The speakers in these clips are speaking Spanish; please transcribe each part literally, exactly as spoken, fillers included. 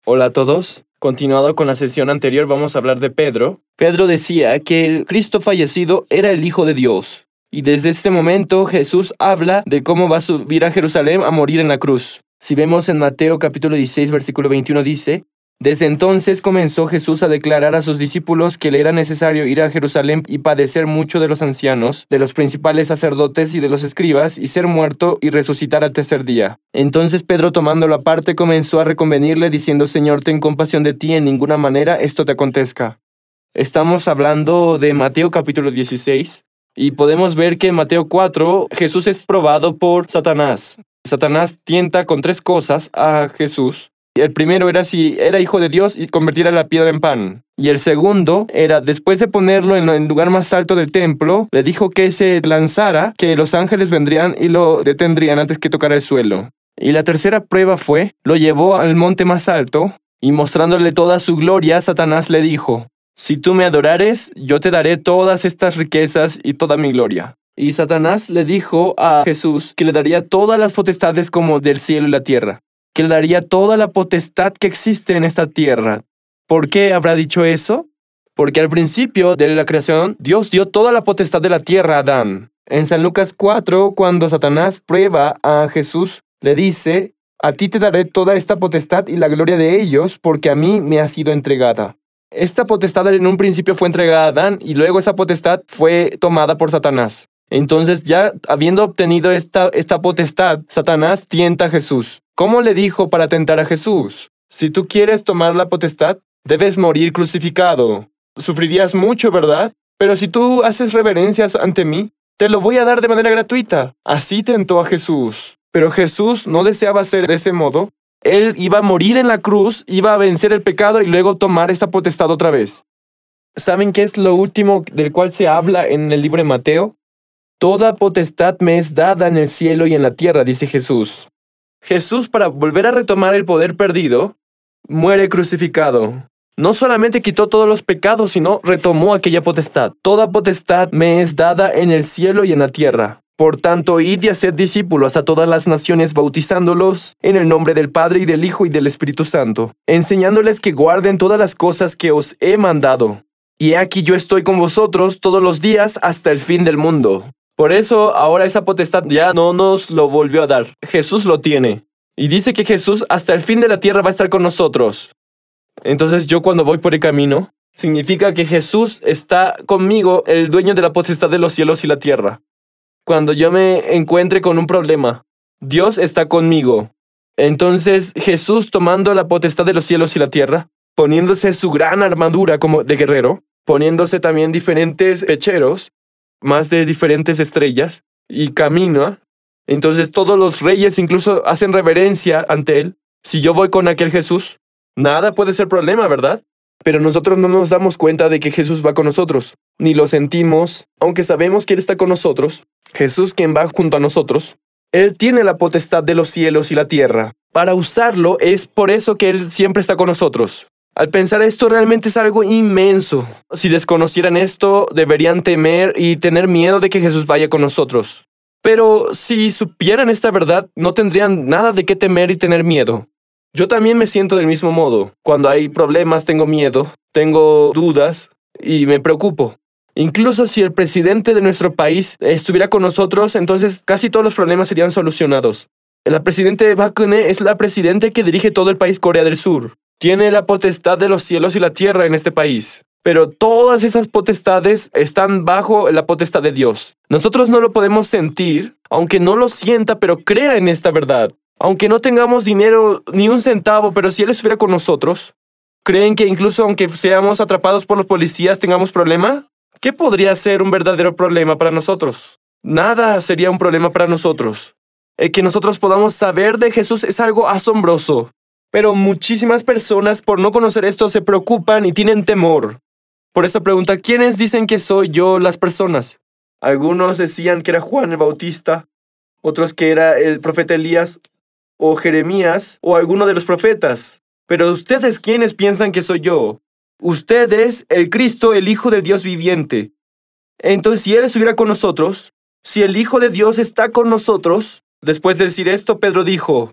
Hola a todos. Continuado con la sesión anterior, vamos a hablar de Pedro. Pedro decía que el Cristo fallecido era el Hijo de Dios. Y desde este momento Jesús habla de cómo va a subir a Jerusalén a morir en la cruz. Si vemos en Mateo capítulo dieciséis, versículo veintiuno dice: Desde entonces comenzó Jesús a declarar a sus discípulos que le era necesario ir a Jerusalén y padecer mucho de los ancianos, de los principales sacerdotes y de los escribas, y ser muerto y resucitar al tercer día. Entonces Pedro, tomándolo aparte, comenzó a reconvenirle, diciendo: Señor, ten compasión de ti, en ninguna manera esto te acontezca. Estamos hablando de Mateo capítulo dieciséis, y podemos ver que en Mateo cuatro, Jesús es probado por Satanás. Satanás tienta con tres cosas a Jesús. El primero era si era hijo de Dios y convertir la piedra en pan. Y el segundo era, después de ponerlo en el lugar más alto del templo, le dijo que se lanzara, que los ángeles vendrían y lo detendrían antes que tocara el suelo. Y la tercera prueba fue, lo llevó al monte más alto, y mostrándole toda su gloria, Satanás le dijo: Si tú me adorares, yo te daré todas estas riquezas y toda mi gloria. Y Satanás le dijo a Jesús que le daría todas las potestades como del cielo y la tierra, que le daría toda la potestad que existe en esta tierra. ¿Por qué habrá dicho eso? Porque al principio de la creación, Dios dio toda la potestad de la tierra a Adán. En San Lucas cuatro, cuando Satanás prueba a Jesús, le dice: A ti te daré toda esta potestad y la gloria de ellos, porque a mí me ha sido entregada. Esta potestad en un principio fue entregada a Adán, y luego esa potestad fue tomada por Satanás. Entonces, ya habiendo obtenido esta, esta potestad, Satanás tienta a Jesús. ¿Cómo le dijo para tentar a Jesús? Si tú quieres tomar la potestad, debes morir crucificado. Sufrirías mucho, ¿verdad? Pero si tú haces reverencias ante mí, te lo voy a dar de manera gratuita. Así tentó a Jesús. Pero Jesús no deseaba hacer de ese modo. Él iba a morir en la cruz, iba a vencer el pecado y luego tomar esta potestad otra vez. ¿Saben qué es lo último del cual se habla en el libro de Mateo? Toda potestad me es dada en el cielo y en la tierra, dice Jesús. Jesús, para volver a retomar el poder perdido, muere crucificado. No solamente quitó todos los pecados, sino retomó aquella potestad. Toda potestad me es dada en el cielo y en la tierra. Por tanto, id y haced discípulos a todas las naciones, bautizándolos en el nombre del Padre y del Hijo y del Espíritu Santo, enseñándoles que guarden todas las cosas que os he mandado. Y he aquí yo estoy con vosotros todos los días hasta el fin del mundo. Por eso, ahora esa potestad ya no nos lo volvió a dar. Jesús lo tiene. Y dice que Jesús hasta el fin de la tierra va a estar con nosotros. Entonces, yo cuando voy por el camino, significa que Jesús está conmigo, el dueño de la potestad de los cielos y la tierra. Cuando yo me encuentre con un problema, Dios está conmigo. Entonces, Jesús, tomando la potestad de los cielos y la tierra, poniéndose su gran armadura como de guerrero, poniéndose también diferentes pecheros, más de diferentes estrellas, y camina. Entonces todos los reyes incluso hacen reverencia ante él. Si yo voy con aquel Jesús, nada puede ser problema, ¿verdad? Pero nosotros no nos damos cuenta de que Jesús va con nosotros, ni lo sentimos, aunque sabemos que Él está con nosotros. Jesús, quien va junto a nosotros, Él tiene la potestad de los cielos y la tierra. Para usarlo es por eso que Él siempre está con nosotros. Al pensar esto, realmente es algo inmenso. Si desconocieran esto, deberían temer y tener miedo de que Jesús vaya con nosotros. Pero si supieran esta verdad, no tendrían nada de qué temer y tener miedo. Yo también me siento del mismo modo. Cuando hay problemas, tengo miedo, tengo dudas y me preocupo. Incluso si el presidente de nuestro país estuviera con nosotros, entonces casi todos los problemas serían solucionados. La presidente Park Geun-hye es la presidente que dirige todo el país Corea del Sur. Tiene la potestad de los cielos y la tierra en este país. Pero todas esas potestades están bajo la potestad de Dios. Nosotros no lo podemos sentir, aunque no lo sienta, pero crea en esta verdad. Aunque no tengamos dinero ni un centavo, pero si Él estuviera con nosotros, ¿creen que incluso aunque seamos atrapados por los policías tengamos problema? ¿Qué podría ser un verdadero problema para nosotros? Nada sería un problema para nosotros. El que nosotros podamos saber de Jesús es algo asombroso. Pero muchísimas personas, por no conocer esto, se preocupan y tienen temor. Por esta pregunta, ¿quiénes dicen que soy yo las personas? Algunos decían que era Juan el Bautista, otros que era el profeta Elías, o Jeremías, o alguno de los profetas. Pero ustedes, ¿quiénes piensan que soy yo? Ustedes, el Cristo, el Hijo del Dios viviente. Entonces, si Él estuviera con nosotros, si el Hijo de Dios está con nosotros, después de decir esto, Pedro dijo: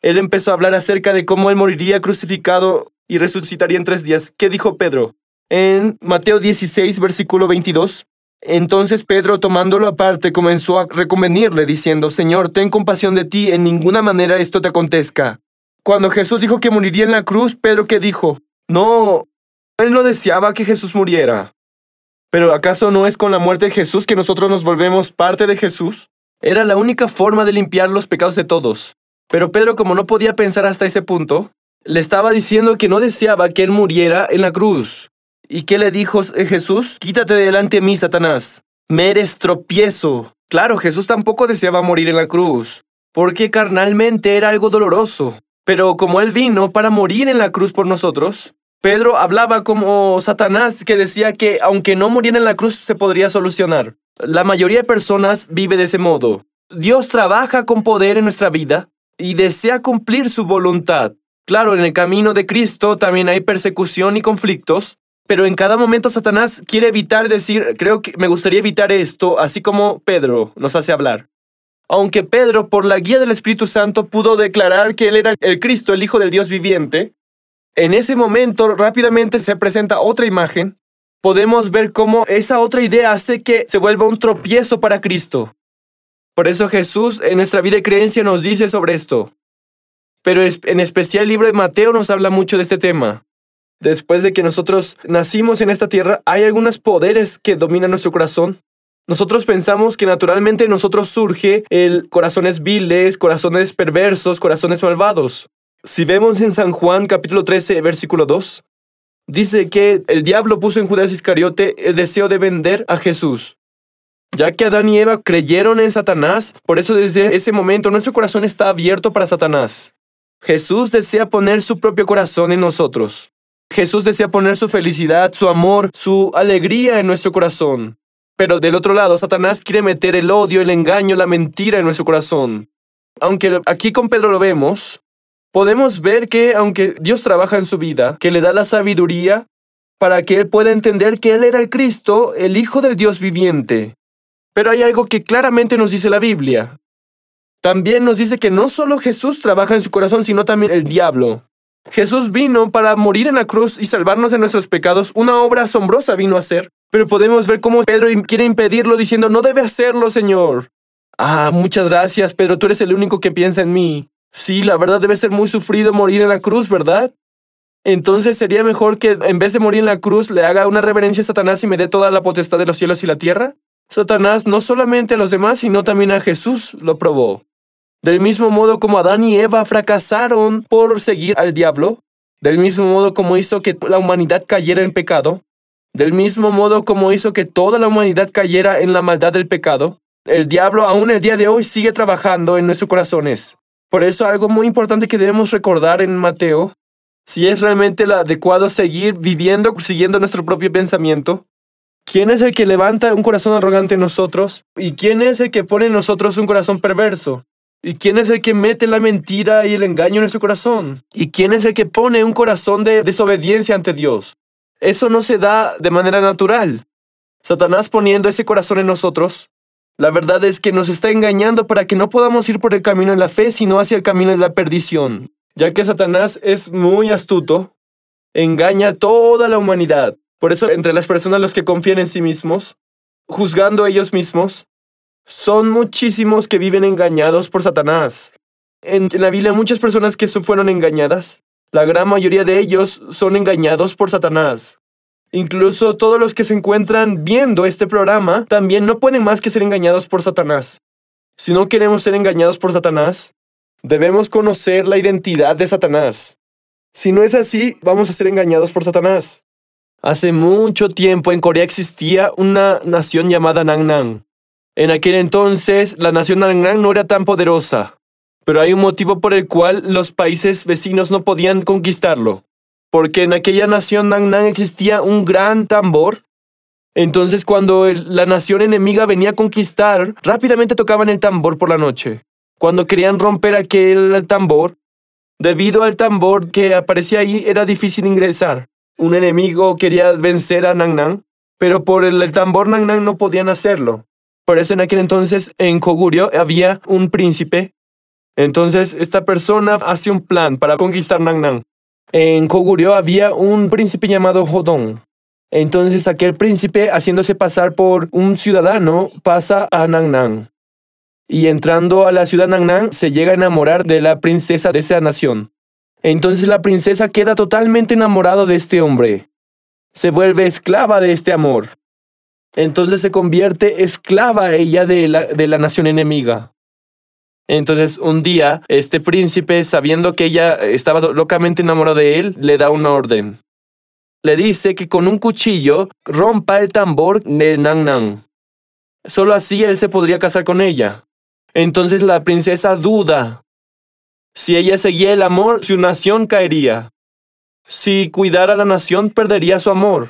él empezó a hablar acerca de cómo él moriría crucificado y resucitaría en tres días. ¿Qué dijo Pedro? En Mateo dieciséis, versículo veintidós. Entonces Pedro, tomándolo aparte, comenzó a reconvenirle, diciendo: Señor, ten compasión de ti, en ninguna manera esto te acontezca. Cuando Jesús dijo que moriría en la cruz, Pedro, ¿qué dijo? No, él no deseaba que Jesús muriera. ¿Pero acaso no es con la muerte de Jesús que nosotros nos volvemos parte de Jesús? Era la única forma de limpiar los pecados de todos. Pero Pedro, como no podía pensar hasta ese punto, le estaba diciendo que no deseaba que él muriera en la cruz. ¿Y qué le dijo Jesús? Quítate de delante de mí, Satanás. Me eres tropiezo. Claro, Jesús tampoco deseaba morir en la cruz, porque carnalmente era algo doloroso. Pero como él vino para morir en la cruz por nosotros, Pedro hablaba como Satanás, que decía que aunque no muriera en la cruz se podría solucionar. La mayoría de personas vive de ese modo. Dios trabaja con poder en nuestra vida y desea cumplir su voluntad. Claro, en el camino de Cristo también hay persecución y conflictos, pero en cada momento Satanás quiere evitar decir, creo que me gustaría evitar esto, así como Pedro nos hace hablar. Aunque Pedro, por la guía del Espíritu Santo, pudo declarar que él era el Cristo, el Hijo del Dios viviente, en ese momento rápidamente se presenta otra imagen. Podemos ver cómo esa otra idea hace que se vuelva un tropiezo para Cristo. Por eso Jesús en nuestra vida de creencia nos dice sobre esto. Pero en especial el libro de Mateo nos habla mucho de este tema. Después de que nosotros nacimos en esta tierra, hay algunos poderes que dominan nuestro corazón. Nosotros pensamos que naturalmente en nosotros surge el corazones viles, corazones perversos, corazones malvados. Si vemos en San Juan capítulo trece, versículo dos, dice que el diablo puso en Judas Iscariote el deseo de vender a Jesús. Ya que Adán y Eva creyeron en Satanás, por eso desde ese momento nuestro corazón está abierto para Satanás. Jesús desea poner su propio corazón en nosotros. Jesús desea poner su felicidad, su amor, su alegría en nuestro corazón. Pero del otro lado, Satanás quiere meter el odio, el engaño, la mentira en nuestro corazón. Aunque aquí con Pedro lo vemos, podemos ver que aunque Dios trabaja en su vida, que le da la sabiduría para que él pueda entender que él era el Cristo, el Hijo del Dios viviente. Pero hay algo que claramente nos dice la Biblia. También nos dice que no solo Jesús trabaja en su corazón, sino también el diablo. Jesús vino para morir en la cruz y salvarnos de nuestros pecados. Una obra asombrosa vino a hacer. Pero podemos ver cómo Pedro quiere impedirlo diciendo, no debe hacerlo, Señor. Ah, muchas gracias, Pedro, tú eres el único que piensa en mí. Sí, la verdad debe ser muy sufrido morir en la cruz, ¿verdad? Entonces sería mejor que en vez de morir en la cruz le haga una reverencia a Satanás y me dé toda la potestad de los cielos y la tierra. Satanás no solamente a los demás, sino también a Jesús lo probó. Del mismo modo como Adán y Eva fracasaron por seguir al diablo, del mismo modo como hizo que la humanidad cayera en pecado, del mismo modo como hizo que toda la humanidad cayera en la maldad del pecado, el diablo aún el día de hoy sigue trabajando en nuestros corazones. Por eso algo muy importante que debemos recordar en Mateo, si es realmente lo adecuado seguir viviendo, siguiendo nuestro propio pensamiento. ¿Quién es el que levanta un corazón arrogante en nosotros? ¿Y quién es el que pone en nosotros un corazón perverso? ¿Y quién es el que mete la mentira y el engaño en nuestro corazón? ¿Y quién es el que pone un corazón de desobediencia ante Dios? Eso no se da de manera natural. Satanás poniendo ese corazón en nosotros, la verdad es que nos está engañando para que no podamos ir por el camino de la fe, sino hacia el camino de la perdición. Ya que Satanás es muy astuto, engaña a toda la humanidad. Por eso, entre las personas los que confían en sí mismos, juzgando a ellos mismos, son muchísimos que viven engañados por Satanás. En, en la Biblia muchas personas que fueron engañadas, la gran mayoría de ellos son engañados por Satanás. Incluso todos los que se encuentran viendo este programa también no pueden más que ser engañados por Satanás. Si no queremos ser engañados por Satanás, debemos conocer la identidad de Satanás. Si no es así, vamos a ser engañados por Satanás. Hace mucho tiempo en Corea existía una nación llamada Nang Nang. En aquel entonces, la nación Nang Nang no era tan poderosa, pero hay un motivo por el cual los países vecinos no podían conquistarlo. Porque en aquella nación Nang Nang existía un gran tambor. Entonces cuando el, la nación enemiga venía a conquistar, rápidamente tocaban el tambor por la noche. Cuando querían romper aquel tambor, debido al tambor que aparecía ahí, era difícil ingresar. Un enemigo quería vencer a Nang Nang, pero por el, el tambor Nang Nang no podían hacerlo. Por eso en aquel entonces en Koguryo había un príncipe Entonces esta persona hace un plan para conquistar Nang Nang. En Goguryeo había un príncipe llamado Hodong. Entonces aquel príncipe, haciéndose pasar por un ciudadano, pasa a Nang Nang. Y entrando a la ciudad Nang Nang, se llega a enamorar de la princesa de esa nación. Entonces la princesa queda totalmente enamorada de este hombre. Se vuelve esclava de este amor. Entonces se convierte esclava ella de la, de la nación enemiga. Entonces un día, este príncipe, sabiendo que ella estaba locamente enamorada de él, le da una orden. Le dice que con un cuchillo rompa el tambor de Nang Nang. Solo así él se podría casar con ella. Entonces la princesa duda. Si ella seguía el amor, su nación caería. Si cuidara a la nación, perdería su amor.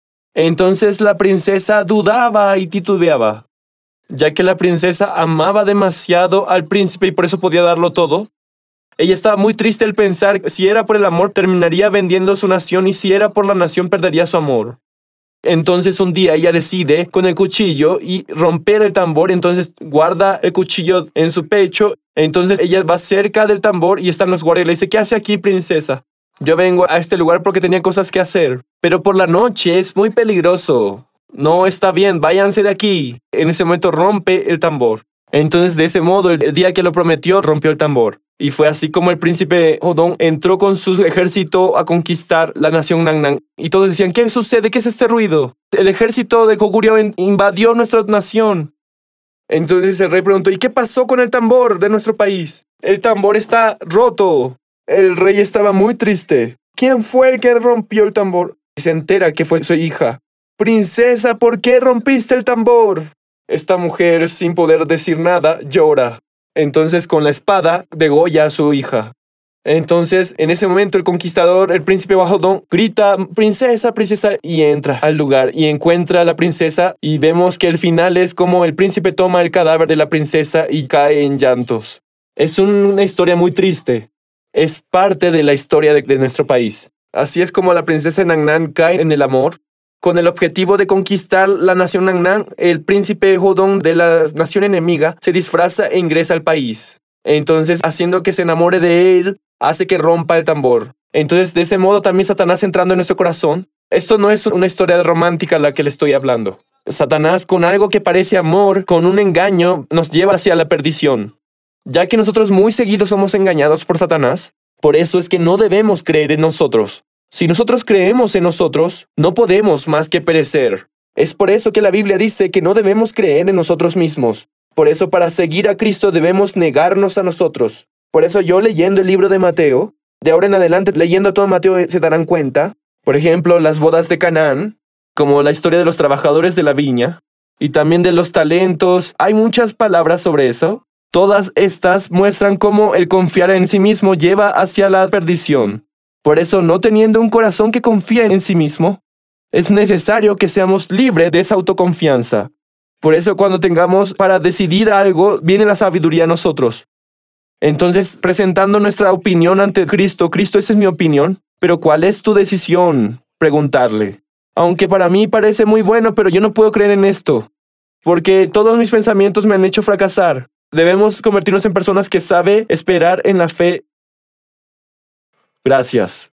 Entonces la princesa dudaba y titubeaba. Ya que la princesa amaba demasiado al príncipe y por eso podía darlo todo. Ella estaba muy triste al pensar que si era por el amor terminaría vendiendo su nación y si era por la nación perdería su amor. Entonces un día ella decide con el cuchillo y romper el tambor, entonces guarda el cuchillo en su pecho, entonces ella va cerca del tambor y están los guardias y le dice, ¿qué hace aquí, princesa? Yo vengo a este lugar porque tenía cosas que hacer, pero por la noche es muy peligroso. No está bien, váyanse de aquí. En ese momento rompe el tambor. Entonces de ese modo, el día que lo prometió, rompió el tambor. Y fue así como el príncipe Hodong entró con su ejército a conquistar la nación Nang Nang. Y todos decían, ¿qué sucede? ¿Qué es este ruido? El ejército de Goguryeo invadió nuestra nación. Entonces el rey preguntó, ¿y qué pasó con el tambor de nuestro país? El tambor está roto. El rey estaba muy triste. ¿Quién fue el que rompió el tambor? Y se entera que fue su hija. Princesa, ¿por qué rompiste el tambor? Esta mujer, sin poder decir nada, llora. Entonces con la espada degolla a su hija. Entonces en ese momento el conquistador, el príncipe Hodong, grita princesa, princesa y entra al lugar y encuentra a la princesa y vemos que el final es como el príncipe toma el cadáver de la princesa y cae en llantos. Es una historia muy triste. Es parte de la historia de, de nuestro país. Así es como la princesa Nang Nang cae en el amor. Con el objetivo de conquistar la nación Nang Nang, el príncipe Hodong de la nación enemiga se disfraza e ingresa al país. Entonces, haciendo que se enamore de él, hace que rompa el tambor. Entonces, de ese modo también Satanás entrando en nuestro corazón. Esto no es una historia romántica a la que le estoy hablando. Satanás, con algo que parece amor, con un engaño, nos lleva hacia la perdición. Ya que nosotros muy seguidos somos engañados por Satanás, por eso es que no debemos creer en nosotros. Si nosotros creemos en nosotros, no podemos más que perecer. Es por eso que la Biblia dice que no debemos creer en nosotros mismos. Por eso para seguir a Cristo debemos negarnos a nosotros. Por eso yo leyendo el libro de Mateo, de ahora en adelante leyendo todo Mateo se darán cuenta, por ejemplo, las bodas de Canaán, como la historia de los trabajadores de la viña, y también de los talentos. Hay muchas palabras sobre eso. Todas estas muestran cómo el confiar en sí mismo lleva hacia la perdición. Por eso, no teniendo un corazón que confía en sí mismo, es necesario que seamos libres de esa autoconfianza. Por eso, cuando tengamos para decidir algo, viene la sabiduría a nosotros. Entonces, presentando nuestra opinión ante Cristo, Cristo, esa es mi opinión, pero ¿cuál es tu decisión? Preguntarle. Aunque para mí parece muy bueno, pero yo no puedo creer en esto, porque todos mis pensamientos me han hecho fracasar. Debemos convertirnos en personas que saben esperar en la fe. Gracias.